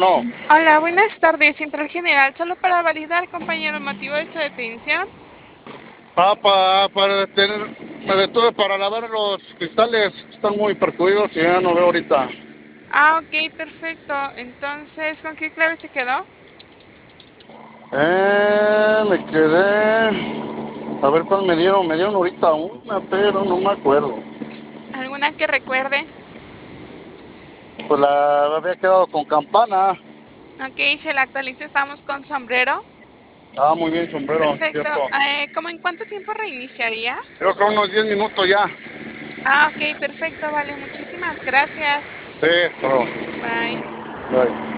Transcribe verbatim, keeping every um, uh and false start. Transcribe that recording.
bueno. Hola, buenas tardes, Central General. Solo para validar, compañero, el motivo de su detención. Ah, pa- para tener, me detuve para lavar los cristales, están muy perjudidos y ya no veo ahorita. Ah, ok, perfecto. Entonces, ¿con qué clave se quedó? Eh, me quedé, a ver cuál me dieron, me dieron ahorita una, pero no me acuerdo. ¿Alguna que recuerde? Pues la había quedado con campana. Ok, se la actualiza, estamos con sombrero. Ah, muy bien, sombrero, Perfecto. cierto. Eh, ¿cómo en cuánto tiempo reiniciaría? Creo que unos diez minutos ya. Ah, ok, perfecto, vale. Muchísimas gracias. Sí, pero, Bye. ay.